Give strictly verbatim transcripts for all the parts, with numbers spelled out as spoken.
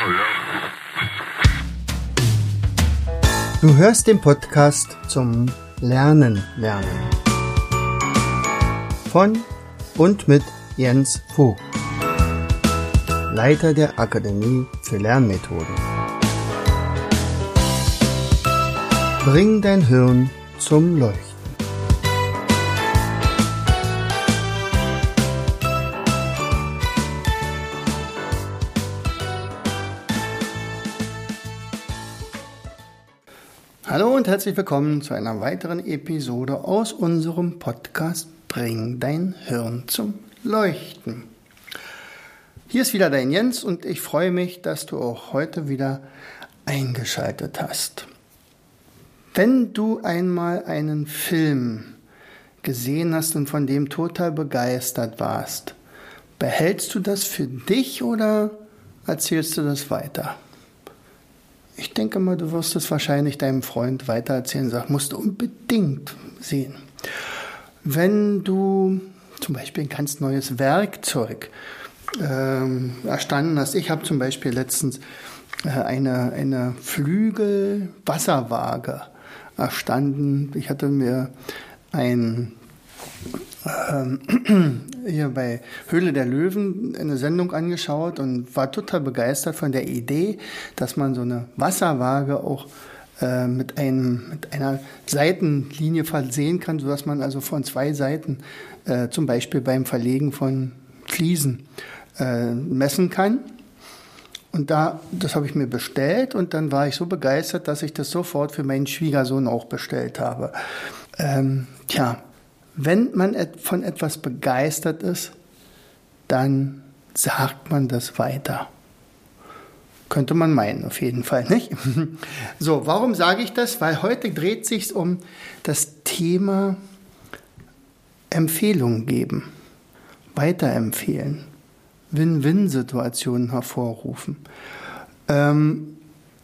Du hörst den Podcast zum Lernen lernen von und mit Jens Vogt, Leiter der Akademie für Lernmethoden. Bring dein Hirn zum Leuchten. Hallo und herzlich willkommen zu einer weiteren Episode aus unserem Podcast Bring dein Hirn zum Leuchten. Hier ist wieder dein Jens und ich freue mich, dass du auch heute wieder eingeschaltet hast. Wenn du einmal einen Film gesehen hast und von dem total begeistert warst, behältst du das für dich oder erzählst du das weiter? Ich denke mal, du wirst es wahrscheinlich deinem Freund weitererzählen, sag, musst du unbedingt sehen. Wenn du zum Beispiel ein ganz neues Werkzeug ähm, erstanden hast, ich habe zum Beispiel letztens äh, eine, eine Flügel-Wasserwaage erstanden. Ich hatte mir ein ähm, hier bei Höhle der Löwen eine Sendung angeschaut und war total begeistert von der Idee, dass man so eine Wasserwaage auch äh, mit, einem, mit einer Seitenlinie versehen kann, sodass man also von zwei Seiten äh, zum Beispiel beim Verlegen von Fliesen äh, messen kann. Und da, das habe ich mir bestellt und dann war ich so begeistert, dass ich das sofort für meinen Schwiegersohn auch bestellt habe. Ähm, tja, wenn man von etwas begeistert ist, dann sagt man das weiter. Könnte man meinen, auf jeden Fall, nicht? So, warum sage ich das? Weil heute dreht es sich um das Thema Empfehlungen geben, weiterempfehlen, Win-Win-Situationen hervorrufen. Ähm,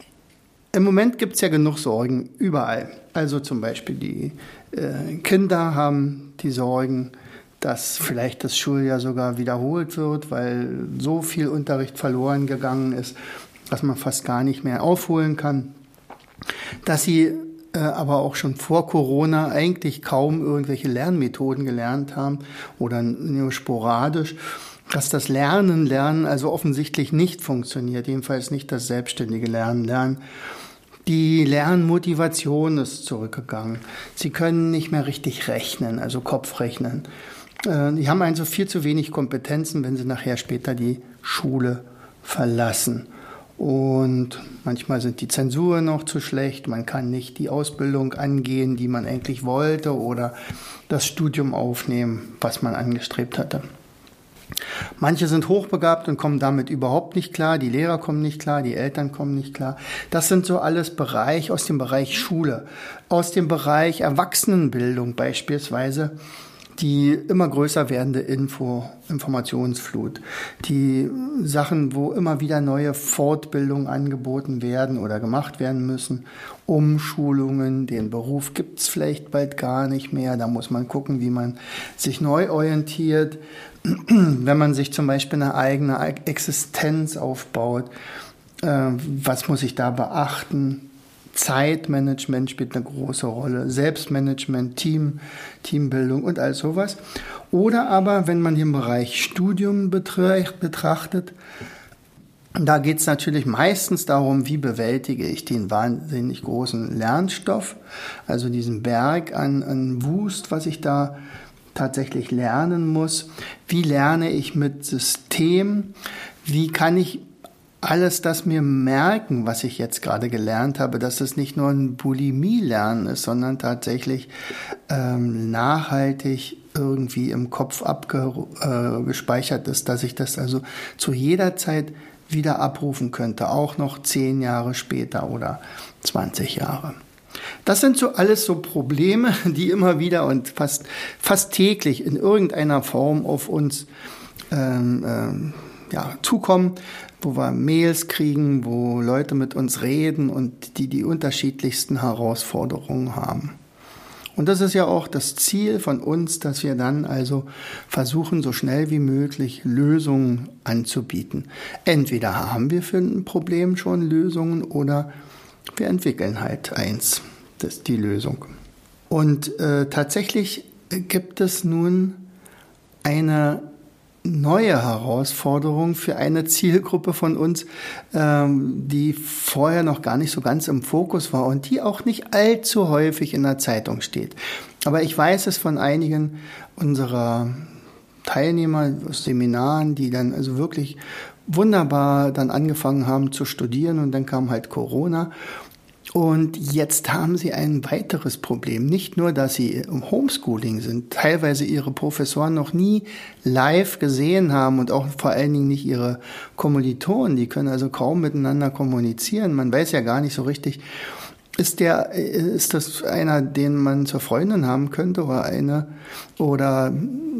Im Moment gibt es ja genug Sorgen überall. Also zum Beispiel die äh, Kinder haben die Sorgen, dass vielleicht das Schuljahr sogar wiederholt wird, weil so viel Unterricht verloren gegangen ist, dass man fast gar nicht mehr aufholen kann. Dass sie äh, aber auch schon vor Corona eigentlich kaum irgendwelche Lernmethoden gelernt haben oder nur sporadisch. Dass das Lernen, Lernen also offensichtlich nicht funktioniert, jedenfalls nicht das selbstständige Lernen, Lernen. Die Lernmotivation ist zurückgegangen. Sie können nicht mehr richtig rechnen, also Kopfrechnen. Die haben also viel zu wenig Kompetenzen, wenn sie nachher später die Schule verlassen. Und manchmal sind die Zensuren noch zu schlecht, man kann nicht die Ausbildung angehen, die man eigentlich wollte, oder das Studium aufnehmen, was man angestrebt hatte. Manche sind hochbegabt und kommen damit überhaupt nicht klar, die Lehrer kommen nicht klar, die Eltern kommen nicht klar. Das sind so alles Bereich aus dem Bereich Schule, aus dem Bereich Erwachsenenbildung beispielsweise, die immer größer werdende Info, Informationsflut, die Sachen, wo immer wieder neue Fortbildungen angeboten werden oder gemacht werden müssen, Umschulungen, den Beruf gibt es vielleicht bald gar nicht mehr, da muss man gucken, wie man sich neu orientiert. Wenn man sich zum Beispiel eine eigene Existenz aufbaut, äh, was muss ich da beachten? Zeitmanagement spielt eine große Rolle, Selbstmanagement, Team, Teambildung und all sowas. Oder aber, wenn man den Bereich Studium betrachtet, da geht es natürlich meistens darum, wie bewältige ich den wahnsinnig großen Lernstoff, also diesen Berg an, an Wust, was ich da tatsächlich lernen muss. Wie lerne ich mit System? Wie kann ich alles das mir merken, was ich jetzt gerade gelernt habe, dass es nicht nur ein Bulimie-Lernen ist, sondern tatsächlich ähm, nachhaltig irgendwie im Kopf abgespeichert ist, dass ich das also zu jeder Zeit wieder abrufen könnte, auch noch zehn Jahre später oder zwanzig Jahre. Das sind so alles so Probleme, die immer wieder und fast, fast täglich in irgendeiner Form auf uns ähm, ähm, ja, zukommen, wo wir Mails kriegen, wo Leute mit uns reden und die die unterschiedlichsten Herausforderungen haben. Und das ist ja auch das Ziel von uns, dass wir dann also versuchen, so schnell wie möglich Lösungen anzubieten. Entweder haben wir für ein Problem schon Lösungen oder wir entwickeln halt eins, das ist die Lösung. Und äh, tatsächlich gibt es nun eine neue Herausforderung für eine Zielgruppe von uns, ähm, die vorher noch gar nicht so ganz im Fokus war und die auch nicht allzu häufig in der Zeitung steht. Aber ich weiß es von einigen unserer Teilnehmer aus Seminaren, die dann also wirklich wunderbar dann angefangen haben zu studieren und dann kam halt Corona. Und jetzt haben sie ein weiteres Problem. Nicht nur, dass sie im Homeschooling sind, teilweise ihre Professoren noch nie live gesehen haben und auch vor allen Dingen nicht ihre Kommilitonen. Die können also kaum miteinander kommunizieren. Man weiß ja gar nicht so richtig, ist der, ist das einer, den man zur Freundin haben könnte oder eine, oder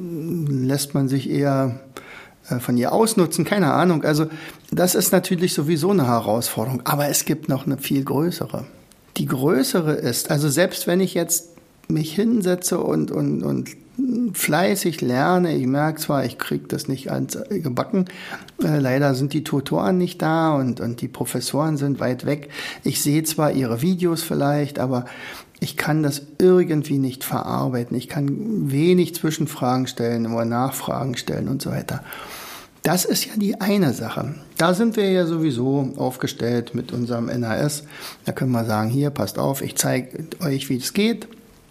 lässt man sich eher von ihr ausnutzen, keine Ahnung. Also das ist natürlich sowieso eine Herausforderung, aber es gibt noch eine viel größere. Die größere ist, also selbst wenn ich jetzt mich hinsetze und, und, und fleißig lerne, ich merke zwar, ich kriege das nicht ans gebacken, äh, leider sind die Tutoren nicht da und, und die Professoren sind weit weg. Ich sehe zwar ihre Videos vielleicht, aber ich kann das irgendwie nicht verarbeiten. Ich kann wenig Zwischenfragen stellen oder Nachfragen stellen und so weiter. Das ist ja die eine Sache. Da sind wir ja sowieso aufgestellt mit unserem N A S. Da können wir sagen, hier, passt auf, ich zeige euch, wie es geht.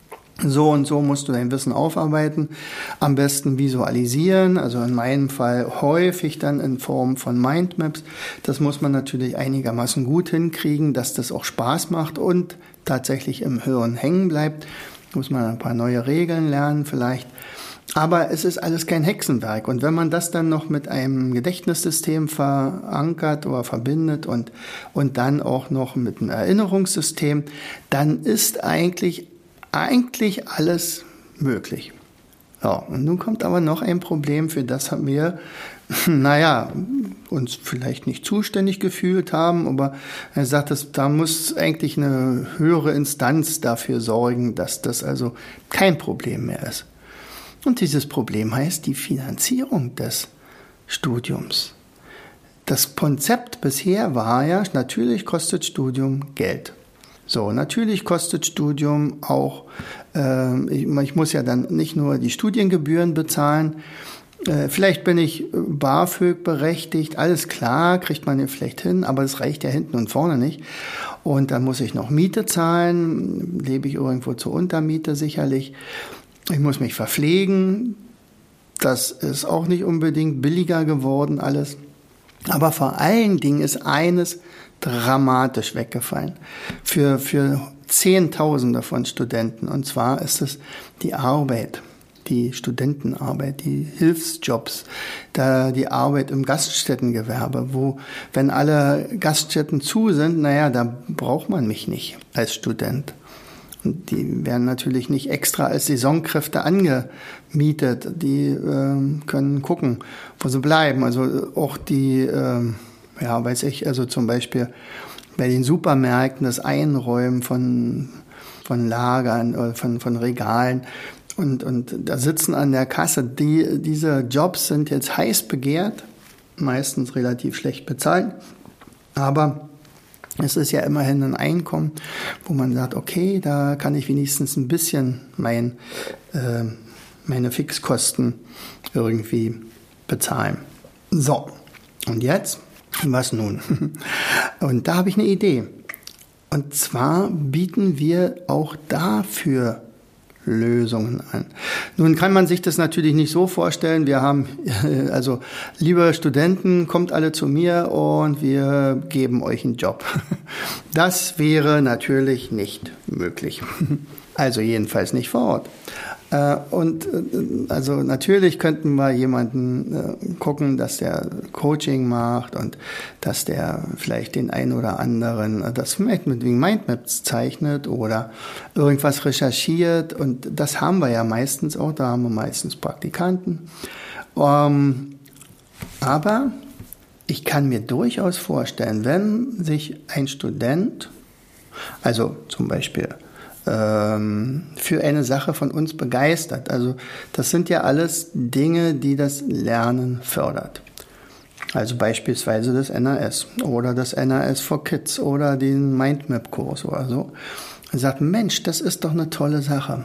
So und so musst du dein Wissen aufarbeiten. Am besten visualisieren, also in meinem Fall häufig dann in Form von Mindmaps. Das muss man natürlich einigermaßen gut hinkriegen, dass das auch Spaß macht und tatsächlich im Hirn hängen bleibt. Muss man ein paar neue Regeln lernen vielleicht. Aber es ist alles kein Hexenwerk. Und wenn man das dann noch mit einem Gedächtnissystem verankert oder verbindet und, und dann auch noch mit einem Erinnerungssystem, dann ist eigentlich, eigentlich alles möglich. Ja, und nun kommt aber noch ein Problem, für das haben wir, naja, uns vielleicht nicht zuständig gefühlt haben, aber er sagt, dass, da muss eigentlich eine höhere Instanz dafür sorgen, dass das also kein Problem mehr ist. Und dieses Problem heißt die Finanzierung des Studiums. Das Konzept bisher war ja, natürlich kostet Studium Geld. So, natürlich kostet Studium auch, äh, ich, ich muss ja dann nicht nur die Studiengebühren bezahlen, äh, vielleicht bin ich BAföG berechtigt, alles klar, kriegt man ja vielleicht hin, aber es reicht ja hinten und vorne nicht. Und dann muss ich noch Miete zahlen, lebe ich irgendwo zur Untermiete sicherlich. Ich muss mich verpflegen, das ist auch nicht unbedingt billiger geworden alles. Aber vor allen Dingen ist eines dramatisch weggefallen für, für Zehntausende von Studenten. Und zwar ist es die Arbeit, die Studentenarbeit, die Hilfsjobs, da die Arbeit im Gaststättengewerbe, wo, wenn alle Gaststätten zu sind, naja, da braucht man mich nicht als Student. Und die werden natürlich nicht extra als Saisonkräfte angemietet. Die äh, können gucken, wo sie bleiben. Also auch die, äh, ja, weiß ich, also zum Beispiel bei den Supermärkten das Einräumen von, von Lagern oder von, von Regalen. Und, und da sitzen an der Kasse. Die, diese Jobs sind jetzt heiß begehrt, meistens relativ schlecht bezahlt. Aber es ist ja immerhin ein Einkommen, wo man sagt, okay, da kann ich wenigstens ein bisschen mein, äh, meine Fixkosten irgendwie bezahlen. So, und jetzt, was nun? Und da habe ich eine Idee. Und zwar bieten wir auch dafür Lösungen an. Nun kann man sich das natürlich nicht so vorstellen. Wir haben, also, liebe Studenten, kommt alle zu mir und wir geben euch einen Job. Das wäre natürlich nicht möglich. Also jedenfalls nicht vor Ort. Und also natürlich könnten wir jemanden gucken, dass der Coaching macht und dass der vielleicht den einen oder anderen das vielleicht mit Mindmaps zeichnet oder irgendwas recherchiert. Und das haben wir ja meistens auch, da haben wir meistens Praktikanten. Um, aber ich kann mir durchaus vorstellen, wenn sich ein Student, also zum Beispiel ähm, für eine Sache von uns begeistert. Also das sind ja alles Dinge, die das Lernen fördert. Also beispielsweise das N A S oder das N A S for Kids oder den Mindmap-Kurs oder so. Man sagt, Mensch, das ist doch eine tolle Sache.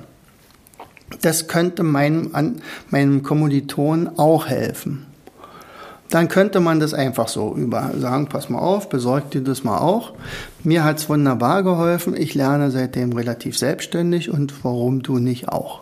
Das könnte meinem, an, meinem Kommilitonen auch helfen. Dann könnte man das einfach so über sagen, pass mal auf, besorg dir das mal auch. Mir hat's wunderbar geholfen, ich lerne seitdem relativ selbstständig und warum du nicht auch?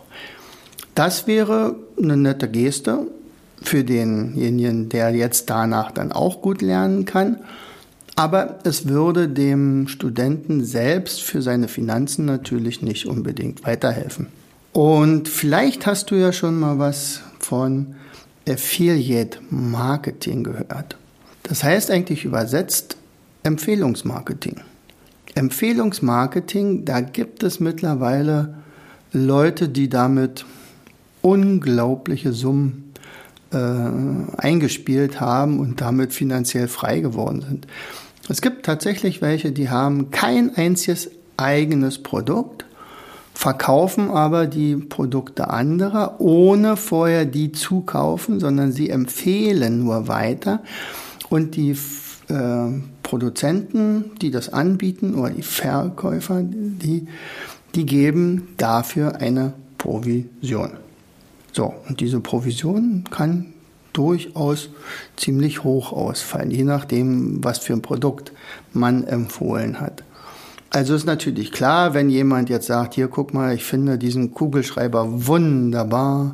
Das wäre eine nette Geste für denjenigen, der jetzt danach dann auch gut lernen kann. Aber es würde dem Studenten selbst für seine Finanzen natürlich nicht unbedingt weiterhelfen. Und vielleicht hast du ja schon mal was von Affiliate Marketing gehört. Das heißt eigentlich übersetzt Empfehlungsmarketing. Empfehlungsmarketing, da gibt es mittlerweile Leute, die damit unglaubliche Summen äh, eingespielt haben und damit finanziell frei geworden sind. Es gibt tatsächlich welche, die haben kein einziges eigenes Produkt, verkaufen aber die Produkte anderer, ohne vorher die zu kaufen, sondern sie empfehlen nur weiter. Und die äh, Produzenten, die das anbieten, oder die Verkäufer, die, die geben dafür eine Provision. So, und diese Provision kann durchaus ziemlich hoch ausfallen, je nachdem, was für ein Produkt man empfohlen hat. Also ist natürlich klar, wenn jemand jetzt sagt, hier guck mal, ich finde diesen Kugelschreiber wunderbar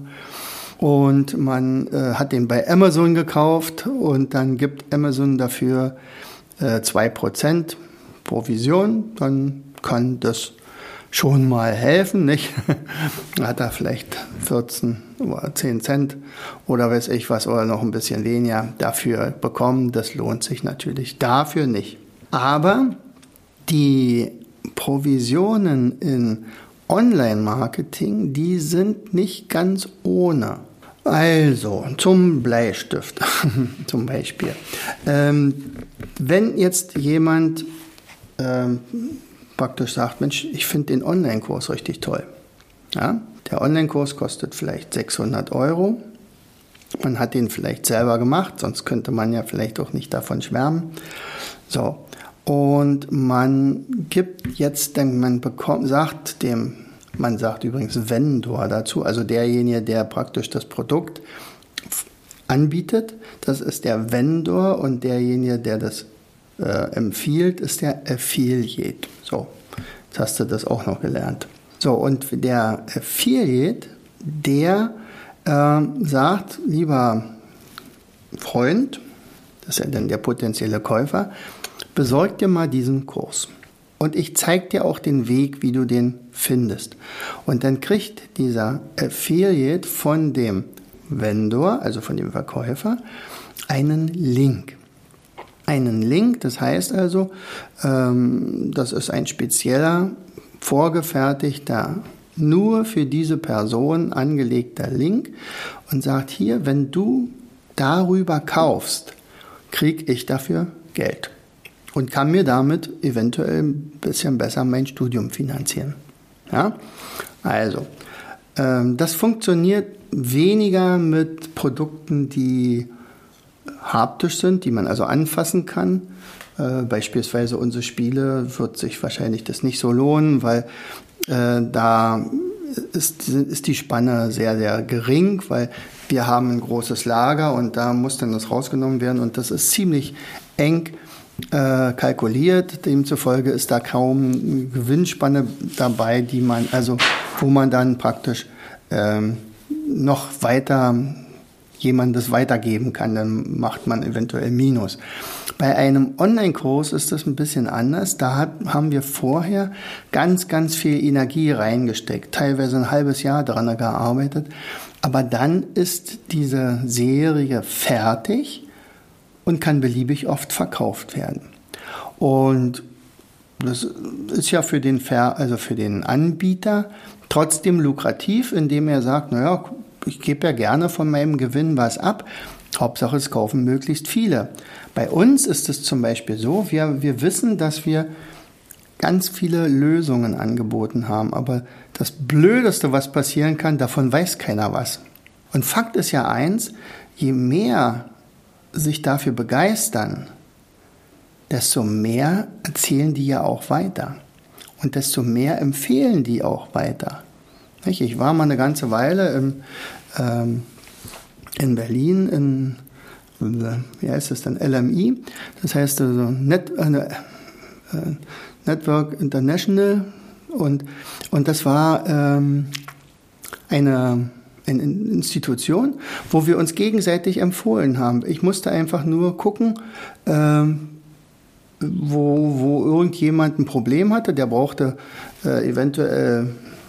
und man äh, hat den bei Amazon gekauft und dann gibt Amazon dafür äh, zwei Prozent Provision, dann kann das schon mal helfen, nicht? Hat er vielleicht vierzehn oder zehn Cent oder weiß ich was oder noch ein bisschen weniger dafür bekommen. Das lohnt sich natürlich dafür nicht. Aber die Provisionen in Online-Marketing, die sind nicht ganz ohne. Also zum Bleistift zum Beispiel. Ähm, wenn jetzt jemand ähm, praktisch sagt, Mensch, ich finde den Online-Kurs richtig toll. Ja? Der Online-Kurs kostet vielleicht sechshundert Euro. Man hat den vielleicht selber gemacht, sonst könnte man ja vielleicht auch nicht davon schwärmen. So. Und man gibt jetzt, man bekommt, sagt dem, man sagt übrigens Vendor dazu, also derjenige, der praktisch das Produkt anbietet, das ist der Vendor und derjenige, der das äh, empfiehlt, ist der Affiliate. So, jetzt hast du das auch noch gelernt. So, und der Affiliate, der äh, sagt, lieber Freund, das ist ja dann der potenzielle Käufer, besorg dir mal diesen Kurs. Und ich zeige dir auch den Weg, wie du den findest. Und dann kriegt dieser Affiliate von dem Vendor, also von dem Verkäufer, einen Link. Einen Link, das heißt also, ähm, das ist ein spezieller, vorgefertigter, nur für diese Person angelegter Link und sagt hier, wenn du darüber kaufst, kriege ich dafür Geld. Und kann mir damit eventuell ein bisschen besser mein Studium finanzieren. Ja? Also, ähm, das funktioniert weniger mit Produkten, die haptisch sind, die man also anfassen kann. Äh, beispielsweise unsere Spiele wird sich wahrscheinlich das nicht so lohnen, weil äh, da ist, ist die Spanne sehr, sehr gering, weil wir haben ein großes Lager und da muss dann das rausgenommen werden und das ist ziemlich eng Äh, kalkuliert. Demzufolge ist da kaum eine Gewinnspanne dabei, die man, also wo man dann praktisch ähm, noch weiter jemandes weitergeben kann, dann macht man eventuell Minus. Bei einem Online-Kurs ist das ein bisschen anders. Da hat, haben wir vorher ganz, ganz viel Energie reingesteckt, teilweise ein halbes Jahr daran gearbeitet. Aber dann ist diese Serie fertig und kann beliebig oft verkauft werden. Und das ist ja für den Ver, also für den Anbieter trotzdem lukrativ, indem er sagt, naja, ich gebe ja gerne von meinem Gewinn was ab. Hauptsache, es kaufen möglichst viele. Bei uns ist es zum Beispiel so, wir, wir wissen, dass wir ganz viele Lösungen angeboten haben. Aber das Blödeste, was passieren kann, davon weiß keiner was. Und Fakt ist ja eins, je mehr sich dafür begeistern, desto mehr erzählen die ja auch weiter. Und desto mehr empfehlen die auch weiter. Ich war mal eine ganze Weile im, ähm, in Berlin, in, wie heißt das denn, L M I, das heißt also Net, äh, Network International, und, und das war ähm, eine, eine Institution, wo wir uns gegenseitig empfohlen haben. Ich musste einfach nur gucken, ähm, wo, wo irgendjemand ein Problem hatte, der brauchte äh, eventuell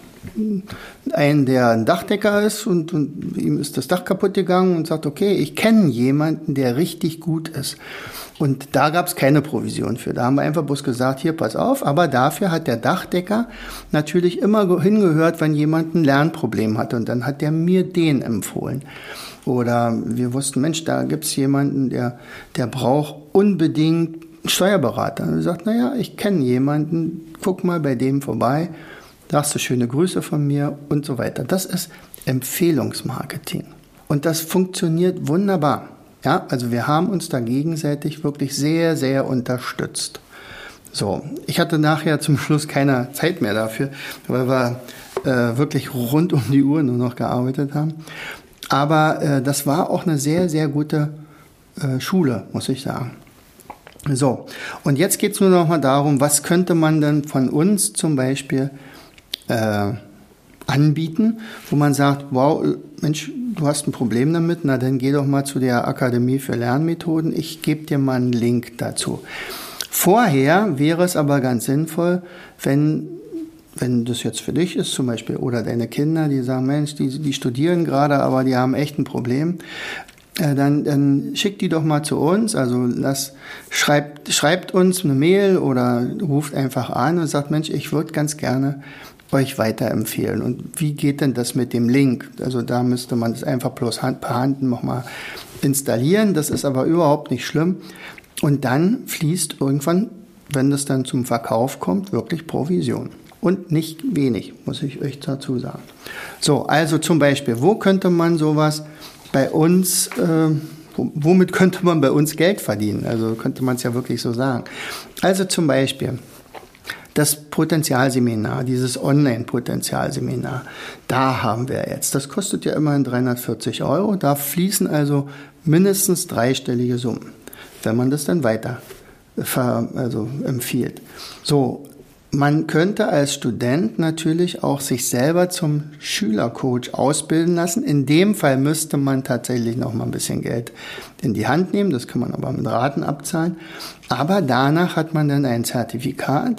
einen, der ein Dachdecker ist, und, und ihm ist das Dach kaputt gegangen, und sagt, okay, ich kenne jemanden, der richtig gut ist. Und da gab es keine Provision für. Da haben wir einfach bloß gesagt, hier, pass auf, aber dafür hat der Dachdecker natürlich immer hingehört, wenn jemand ein Lernproblem hatte, und dann hat der mir den empfohlen. Oder wir wussten, Mensch, da gibt es jemanden, der, der braucht unbedingt einen Steuerberater. Und er sagt, naja, ich kenne jemanden, guck mal bei dem vorbei, sagst du schöne Grüße von mir und so weiter. Das ist Empfehlungsmarketing. Und das funktioniert wunderbar. Ja, also wir haben uns da gegenseitig wirklich sehr, sehr unterstützt. So, ich hatte nachher zum Schluss keine Zeit mehr dafür, weil wir äh, wirklich rund um die Uhr nur noch gearbeitet haben. Aber äh, das war auch eine sehr, sehr gute äh, Schule, muss ich sagen. So, und jetzt geht es nur noch mal darum, was könnte man denn von uns zum Beispiel äh, anbieten, wo man sagt, wow, Mensch, du hast ein Problem damit, na dann geh doch mal zu der Akademie für Lernmethoden, ich gebe dir mal einen Link dazu. Vorher wäre es aber ganz sinnvoll, wenn, wenn das jetzt für dich ist zum Beispiel, oder deine Kinder, die sagen, Mensch, die, die studieren gerade, aber die haben echt ein Problem, äh, dann, dann schick die doch mal zu uns, also lass, schreibt, schreibt uns eine Mail oder ruft einfach an und sagt, Mensch, ich würde ganz gerne euch weiterempfehlen. Und wie geht denn das mit dem Link? Also da müsste man es einfach bloß Hand per Hand nochmal installieren. Das ist aber überhaupt nicht schlimm. Und dann fließt irgendwann, wenn das dann zum Verkauf kommt, wirklich Provision. Und nicht wenig, muss ich euch dazu sagen. So, also zum Beispiel, wo könnte man sowas bei uns, äh, womit könnte man bei uns Geld verdienen? Also könnte man es ja wirklich so sagen. Also zum Beispiel das Potenzialseminar, dieses Online-Potenzialseminar, da haben wir jetzt, das kostet ja immerhin dreihundertvierzig Euro, da fließen also mindestens dreistellige Summen, wenn man das dann weiter ver, also empfiehlt. So, man könnte als Student natürlich auch sich selber zum Schülercoach ausbilden lassen. In dem Fall müsste man tatsächlich noch mal ein bisschen Geld in die Hand nehmen, das kann man aber mit Raten abzahlen. Aber danach hat man dann ein Zertifikat,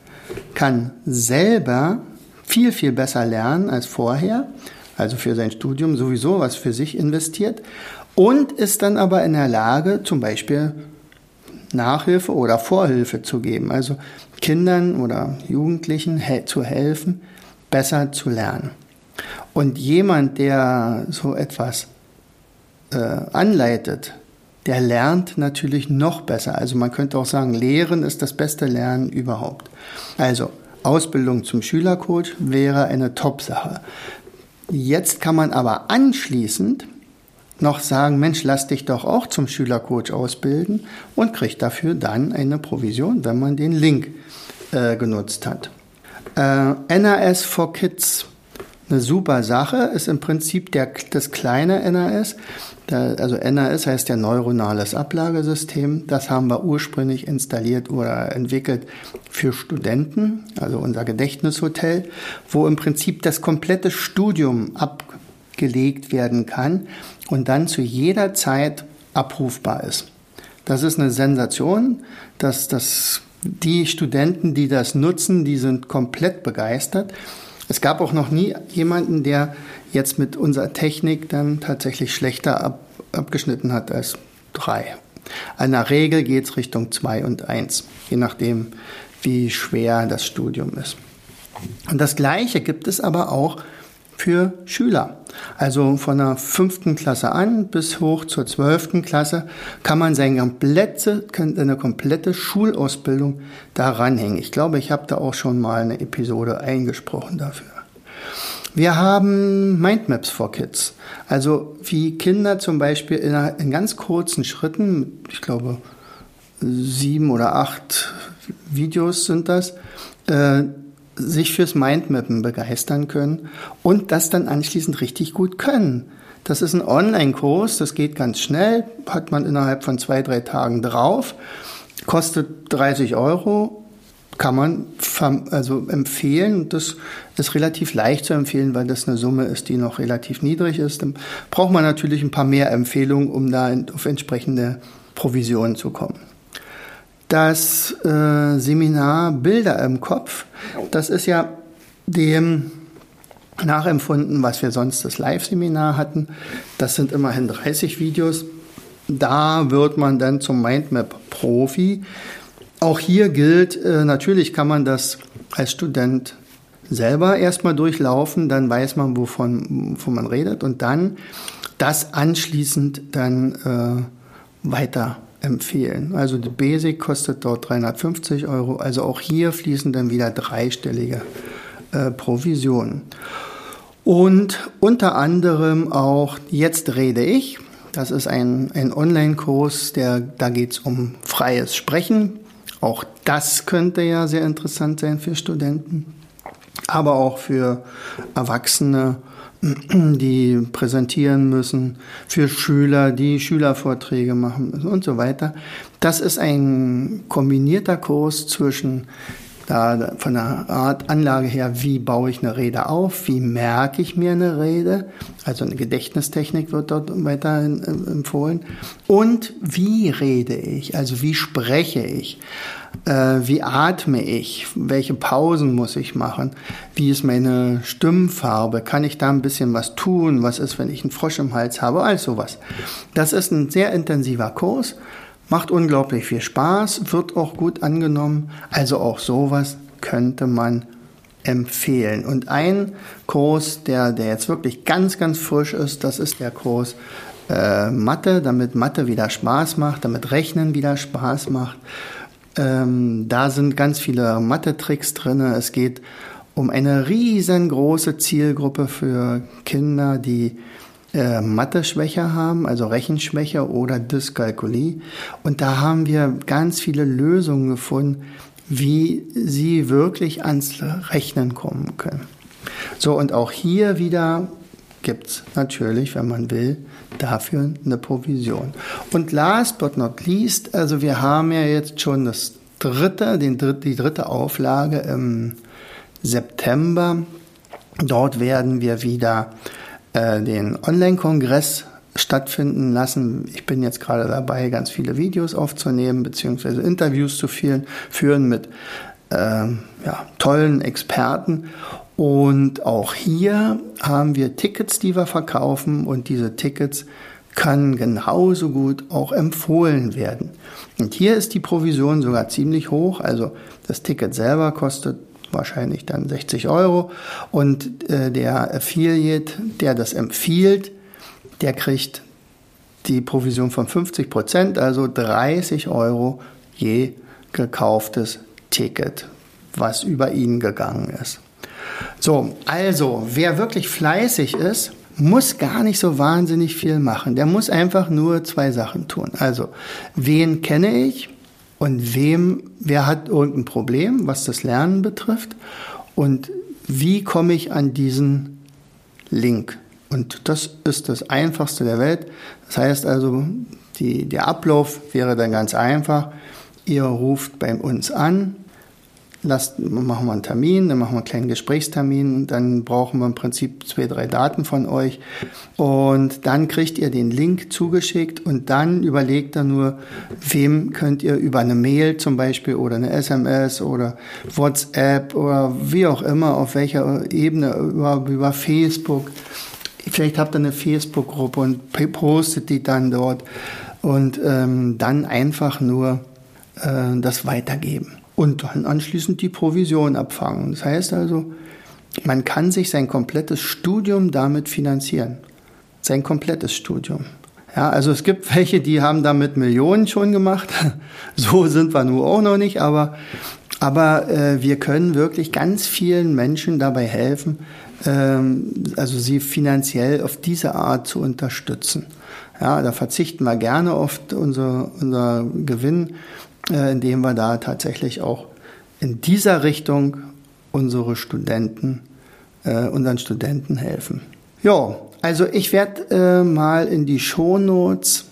kann selber viel, viel besser lernen als vorher, also für sein Studium sowieso was für sich investiert, und ist dann aber in der Lage, zum Beispiel Nachhilfe oder Vorhilfe zu geben, also Kindern oder Jugendlichen he- zu helfen, besser zu lernen. Und jemand, der so etwas äh, anleitet, der lernt natürlich noch besser. Also man könnte auch sagen, Lehren ist das beste Lernen überhaupt. Also Ausbildung zum Schülercoach wäre eine Top-Sache. Jetzt kann man aber anschließend noch sagen, Mensch, lass dich doch auch zum Schülercoach ausbilden, und kriegt dafür dann eine Provision, wenn man den Link äh, genutzt hat. Äh, N A S for Kids, eine super Sache, ist im Prinzip der, das kleine N A S. Da, also N A S heißt ja neuronales Ablagesystem. Das haben wir ursprünglich installiert oder entwickelt für Studenten, also unser Gedächtnishotel, wo im Prinzip das komplette Studium abgelegt werden kann und dann zu jeder Zeit abrufbar ist. Das ist eine Sensation, dass das, die Studenten, die das nutzen, die sind komplett begeistert. Es gab auch noch nie jemanden, der jetzt mit unserer Technik dann tatsächlich schlechter ab, abgeschnitten hat als drei. In der Regel geht es Richtung zwei und eins, je nachdem, wie schwer das Studium ist. Und das Gleiche gibt es aber auch für Schüler. Also von der fünften Klasse an bis hoch zur zwölften Klasse kann man seine komplette, eine komplette Schulausbildung da ranhängen. Ich glaube, ich habe da auch schon mal eine Episode eingesprochen dafür. Wir haben Mindmaps for Kids. Also wie Kinder zum Beispiel in, in ganz kurzen Schritten, ich glaube sieben oder acht Videos sind das, äh, sich fürs Mindmappen begeistern können und das dann anschließend richtig gut können. Das ist ein Online-Kurs, das geht ganz schnell, hat man innerhalb von zwei, drei Tagen drauf, kostet dreißig Euro, kann man also empfehlen. Das ist relativ leicht zu empfehlen, weil das eine Summe ist, die noch relativ niedrig ist. Dann braucht man natürlich ein paar mehr Empfehlungen, um da auf entsprechende Provisionen zu kommen. Das äh, Seminar Bilder im Kopf, das ist ja dem nachempfunden, was wir sonst das Live-Seminar hatten. Das sind immerhin dreißig Videos. Da wird man dann zum Mindmap-Profi. Auch hier gilt, äh, natürlich kann man das als Student selber erstmal durchlaufen, dann weiß man, wovon, wovon man redet und dann das anschließend dann äh, weiter empfehlen. Also die Basic kostet dort dreihundertfünfzig Euro, also auch hier fließen dann wieder dreistellige äh, Provisionen. Und unter anderem auch Jetzt rede ich, das ist ein, ein Online-Kurs, der, da geht es um freies Sprechen. Auch das könnte ja sehr interessant sein für Studenten, aber auch für Erwachsene, die präsentieren müssen, für Schüler, die Schülervorträge machen müssen und so weiter. Das ist ein kombinierter Kurs zwischen da von der Art Anlage her, wie baue ich eine Rede auf, wie merke ich mir eine Rede, also eine Gedächtnistechnik wird dort weiter empfohlen, und wie rede ich, also wie spreche ich, äh, wie atme ich, welche Pausen muss ich machen, wie ist meine Stimmfarbe, kann ich da ein bisschen was tun, was ist, wenn ich einen Frosch im Hals habe, all sowas. Das ist ein sehr intensiver Kurs. Macht unglaublich viel Spaß, wird auch gut angenommen. Also auch sowas könnte man empfehlen. Und ein Kurs, der, der jetzt wirklich ganz, ganz frisch ist, das ist der Kurs äh, Mathe, damit Mathe wieder Spaß macht, damit Rechnen wieder Spaß macht. Ähm, da sind ganz viele Mathe-Tricks drin. Es geht um eine riesengroße Zielgruppe für Kinder, die Äh, Mathe-Schwäche haben, also Rechenschwäche oder Dyskalkulie. Und da haben wir ganz viele Lösungen gefunden, wie sie wirklich ans Rechnen kommen können. So, und auch hier wieder gibt's natürlich, wenn man will, dafür eine Provision. Und last but not least, also wir haben ja jetzt schon das dritte, den dritt, die dritte Auflage im September. Dort werden wir wieder den Online-Kongress stattfinden lassen. Ich bin jetzt gerade dabei, ganz viele Videos aufzunehmen, beziehungsweise Interviews zu führen, führen mit äh, ja, tollen Experten. Und auch hier haben wir Tickets, die wir verkaufen, und diese Tickets können genauso gut auch empfohlen werden. Und hier ist die Provision sogar ziemlich hoch. Also das Ticket selber kostet wahrscheinlich dann sechzig Euro und äh, der Affiliate, der das empfiehlt, der kriegt die Provision von fünfzig Prozent, also dreißig Euro je gekauftes Ticket, was über ihn gegangen ist. So, also wer wirklich fleißig ist, muss gar nicht so wahnsinnig viel machen. Der muss einfach nur zwei Sachen tun. Also, wen kenne ich? Und wem, wer hat irgendein Problem, was das Lernen betrifft? Und wie komme ich an diesen Link? Und das ist das Einfachste der Welt. Das heißt also, die, der Ablauf wäre dann ganz einfach. Ihr ruft bei uns an, lasst, machen wir einen Termin, dann machen wir einen kleinen Gesprächstermin, dann brauchen wir im Prinzip zwei, drei Daten von euch und dann kriegt ihr den Link zugeschickt und dann überlegt ihr nur, wem könnt ihr über eine Mail zum Beispiel oder eine S M S oder WhatsApp oder wie auch immer, auf welcher Ebene, über, über Facebook, vielleicht habt ihr eine Facebook-Gruppe und postet die dann dort und ähm, dann einfach nur äh, das weitergeben. Und dann anschließend die Provision abfangen. Das heißt also, Man kann sich sein komplettes Studium damit finanzieren. Sein komplettes Studium. Ja, also es gibt welche, die haben damit Millionen schon gemacht. So sind wir nun auch noch nicht, aber, aber äh, wir können wirklich ganz vielen Menschen dabei helfen, ähm, also sie finanziell auf diese Art zu unterstützen. Ja, da verzichten wir gerne auf unser, unser Gewinn, äh, indem wir da tatsächlich auch in dieser Richtung unsere Studenten, äh, unseren Studenten helfen. Ja, also ich werde äh, mal in die Shownotes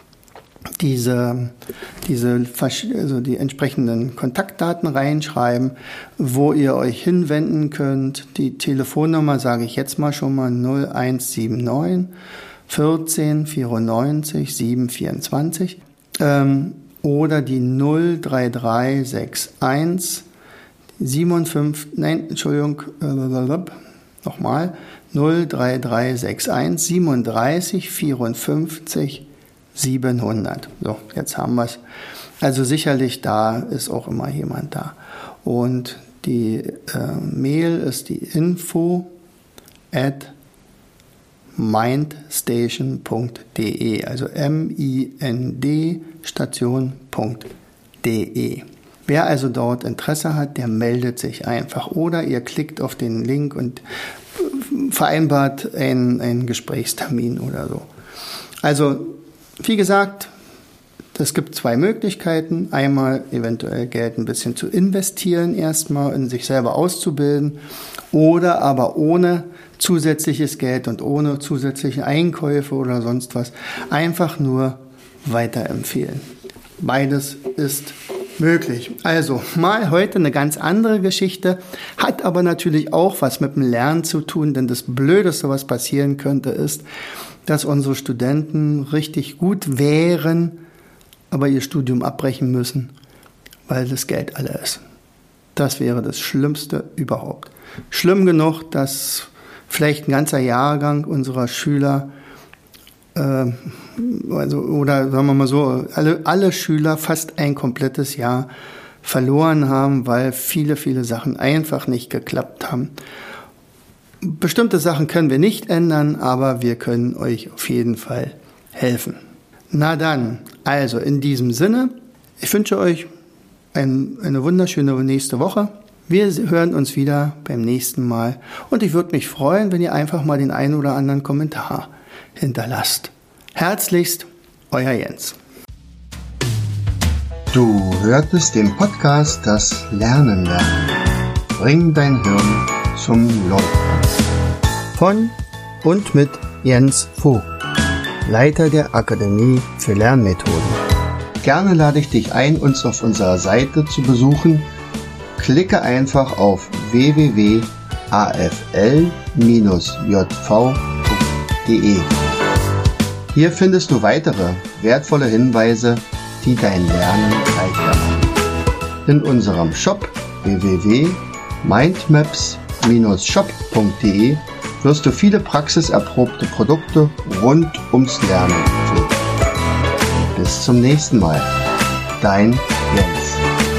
diese, diese, also die entsprechenden Kontaktdaten reinschreiben, wo ihr euch hinwenden könnt. Die Telefonnummer sage ich jetzt mal schon mal null eins sieben neun vierzehn vierundneunzig sieben vierundzwanzig ähm, oder die null drei drei sechs eins siebenundfünfzig, nein, Entschuldigung, äh, nochmal, null drei drei sechs eins siebenunddreißig vierundfünfzig siebenhundert. So, jetzt haben wir es. Also sicherlich, da ist auch immer jemand da. Und die äh, Mail ist die info at mindstation punkt de, also M I N D Station punkt de. Wer also dort Interesse hat, der meldet sich einfach. Oder ihr klickt auf den Link und vereinbart einen, einen Gesprächstermin oder so. Also, wie gesagt, es gibt zwei Möglichkeiten. Einmal eventuell Geld ein bisschen zu investieren, erstmal in sich selber auszubilden. Oder aber ohne zusätzliches Geld und ohne zusätzliche Einkäufe oder sonst was. Einfach nur weiterempfehlen. Beides ist möglich. Also mal heute eine ganz andere Geschichte, hat aber natürlich auch was mit dem Lernen zu tun, denn das Blödeste, was passieren könnte, ist, dass unsere Studenten richtig gut wären, aber ihr Studium abbrechen müssen, weil das Geld alle ist. Das wäre das Schlimmste überhaupt. Schlimm genug, dass vielleicht ein ganzer Jahrgang unserer Schüler Also, oder sagen wir mal so, alle, alle Schüler fast ein komplettes Jahr verloren haben, weil viele, viele Sachen einfach nicht geklappt haben. Bestimmte Sachen können wir nicht ändern, aber wir können euch auf jeden Fall helfen. Na dann, also in diesem Sinne, ich wünsche euch ein, eine wunderschöne nächste Woche. Wir hören uns wieder beim nächsten Mal und ich würde mich freuen, wenn ihr einfach mal den einen oder anderen Kommentar hinterlasst. Herzlichst, euer Jens. Du hörtest den Podcast Das Lernen lernen. Bring dein Hirn zum Laufen. Von und mit Jens Vogt, Leiter der Akademie für Lernmethoden. Gerne lade ich dich ein, uns auf unserer Seite zu besuchen. Klicke einfach auf w w w punkt a f l j v punkt de. Hier findest du weitere wertvolle Hinweise, die dein Lernen leichter machen. In unserem Shop w w w punkt mindmaps shop punkt de wirst du viele praxiserprobte Produkte rund ums Lernen finden. Bis zum nächsten Mal. Dein Jens.